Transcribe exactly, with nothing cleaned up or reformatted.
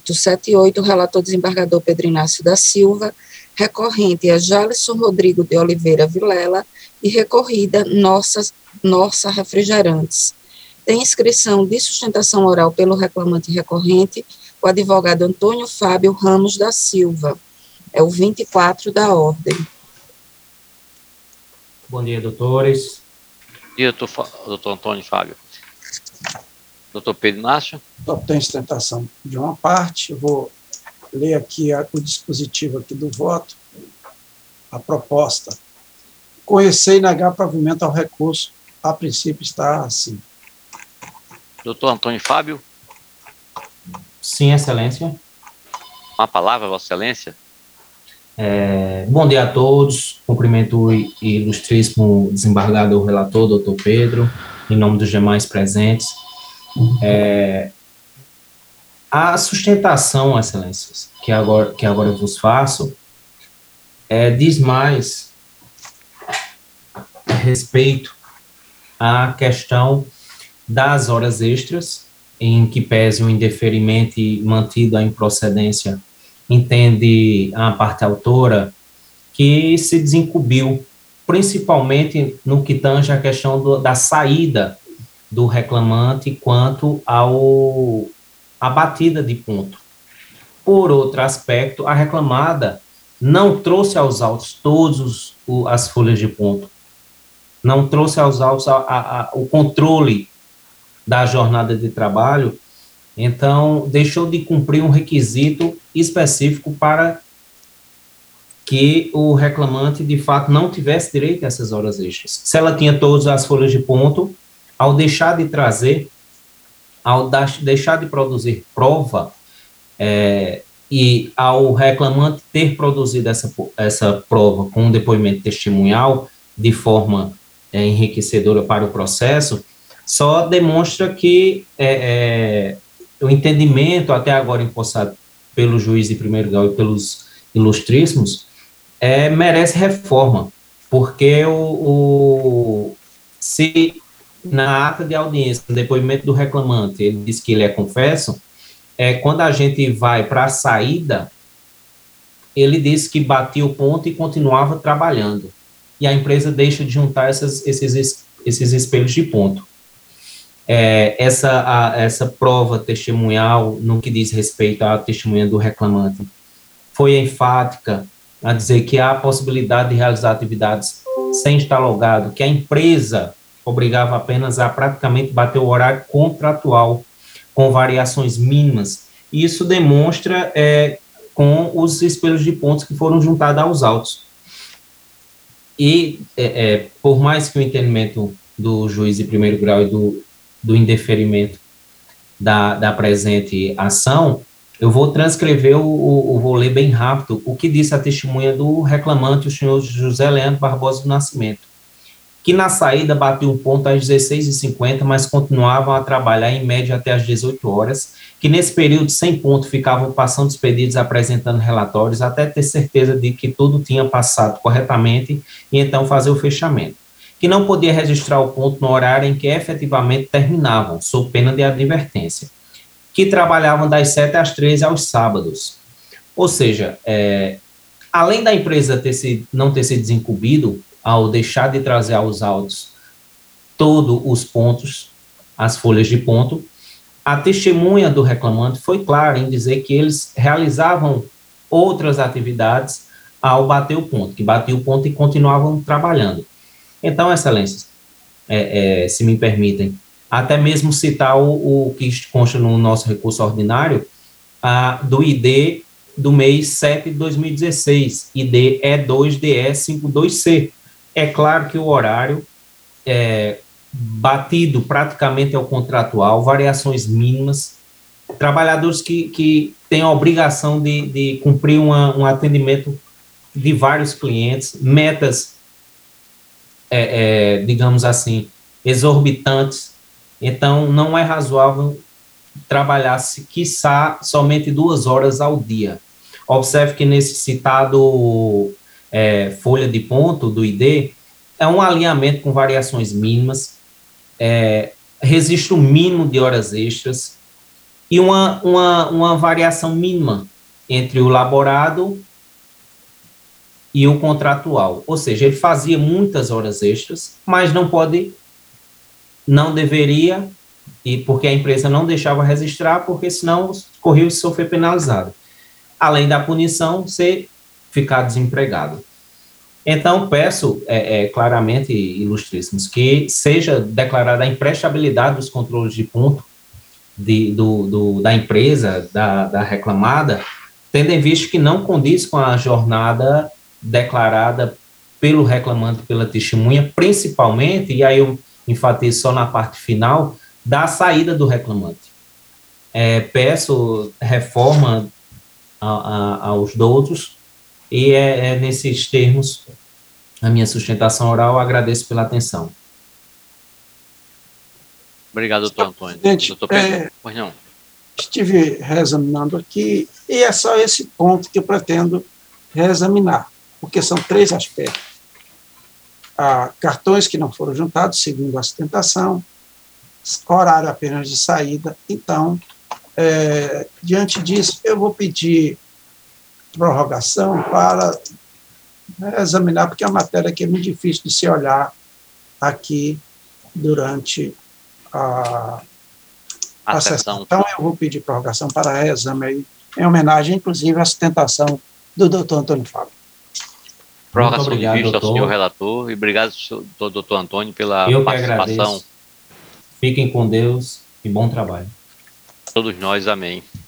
setenta e oito, relator desembargador Pedro Inácio da Silva, recorrente a Jalisson Rodrigo de Oliveira Vilela e recorrida Nossa, Nossa Refrigerantes. Tem inscrição de sustentação oral pelo reclamante recorrente, o advogado Antônio Fábio Ramos da Silva. É o vinte e quatro da ordem. Bom dia, doutores. Bom dia, doutor, doutor Antônio Fábio. Doutor Pedro Inácio. Só tem sustentação de uma parte. Eu vou ler aqui a, o dispositivo aqui do voto, a proposta. Conhecer e negar provimento ao recurso. A princípio está assim. Doutor Antônio Fábio. Sim, Excelência. Uma palavra, Vossa Excelência. É, bom dia a todos. Cumprimento o ilustríssimo desembargador relator, doutor Pedro, em nome dos demais presentes. É, a sustentação, Excelências, que agora, que agora eu vos faço, é, diz mais a respeito à questão das horas extras, em que pese o indeferimento mantido a improcedência, entende a parte autora que se desincumbiu, principalmente no que tange a questão do, da saída do reclamante quanto ao a batida de ponto. Por outro aspecto, a reclamada não trouxe aos autos todas as folhas de ponto, não trouxe aos autos a, a, a, o controle da jornada de trabalho, então deixou de cumprir um requisito específico para que o reclamante, de fato, não tivesse direito a essas horas extras. Se ela tinha todas as folhas de ponto, ao deixar de trazer, ao deixar de produzir prova, é, e ao reclamante ter produzido essa, essa prova com um depoimento testemunhal de forma é, enriquecedora para o processo, só demonstra que é, é, o entendimento até agora empossado pelo juiz de primeiro grau e pelos ilustríssimos é, merece reforma, porque o, o, se na ata de audiência, no depoimento do reclamante, ele diz que ele é confesso, é, quando a gente vai para a saída, ele disse que batia o ponto e continuava trabalhando. E a empresa deixa de juntar essas, esses, esses espelhos de ponto. É, essa, a, essa prova testemunhal, no que diz respeito à testemunha do reclamante, foi enfática a dizer que há a possibilidade de realizar atividades sem estar logado, que a empresa obrigava apenas a praticamente bater o horário contratual, com variações mínimas. E isso demonstra é, com os espelhos de pontos que foram juntados aos autos. E, é, é, por mais que o entendimento do juiz de primeiro grau e do, do indeferimento da, da presente ação, eu vou transcrever, o, o, vou ler bem rápido, o que disse a testemunha do reclamante, o senhor José Leandro Barbosa do Nascimento, que na saída bateu o ponto às dezesseis e cinquenta, mas continuavam a trabalhar em média até às dezoito horas, que nesse período sem ponto ficavam passando os pedidos, apresentando relatórios, até ter certeza de que tudo tinha passado corretamente e então fazer o fechamento. Que não podia registrar o ponto no horário em que efetivamente terminavam, sob pena de advertência. Que trabalhavam das sete às treze aos sábados. Ou seja, é, além da empresa ter se, não ter se desincumbido, ao deixar de trazer aos autos todos os pontos, as folhas de ponto, a testemunha do reclamante foi clara em dizer que eles realizavam outras atividades ao bater o ponto, que batiam o ponto e continuavam trabalhando. Então, excelências, é, é, se me permitem, até mesmo citar o, o que consta no nosso recurso ordinário, a, do I D do mês sete de dois mil e dezesseis, I D E dois D E cinquenta e dois C. É claro que o horário é batido praticamente ao contratual, variações mínimas, trabalhadores que, que têm a obrigação de, de cumprir uma, um atendimento de vários clientes, metas, é, é, digamos assim, exorbitantes. Então, não é razoável trabalhar-se, quiçá, somente duas horas ao dia. Observe que nesse citado é, folha de ponto do I D, é um alinhamento com variações mínimas, é, registro mínimo de horas extras, e uma, uma, uma variação mínima entre o laborado e o contratual. Ou seja, ele fazia muitas horas extras, mas não pode, não deveria, e porque a empresa não deixava registrar, porque senão corria o sofrer penalizado. Além da punição, ser ficar desempregado. Então, peço é, é, claramente, ilustríssimos, que seja declarada a imprestabilidade dos controles de ponto de, do, do, da empresa, da, da reclamada, tendo em vista que não condiz com a jornada declarada pelo reclamante, pela testemunha, principalmente, e aí eu enfatizo só na parte final, da saída do reclamante. É, peço reforma a, a, aos doutos, e é, é nesses termos a minha sustentação oral. Agradeço pela atenção. Obrigado, doutor Antônio. Presidente, doutor Pedro, é, pois não. estive reexaminando aqui e é só esse ponto que eu pretendo reexaminar, porque são três aspectos. Ah, cartões que não foram juntados, segundo a sustentação, horário apenas de saída. Então, é, diante disso, eu vou pedir prorrogação para examinar, porque é uma matéria que é muito difícil de se olhar aqui durante a, a, a sessão. Então, eu vou pedir prorrogação para reexame aí, em homenagem, inclusive, à sustentação do doutor Antônio Fábio. Prorrogação obrigado, de vista doutor. Ao senhor relator, e obrigado, doutor Antônio, pela eu participação. Agradeço. Fiquem com Deus e bom trabalho. Todos nós, amém.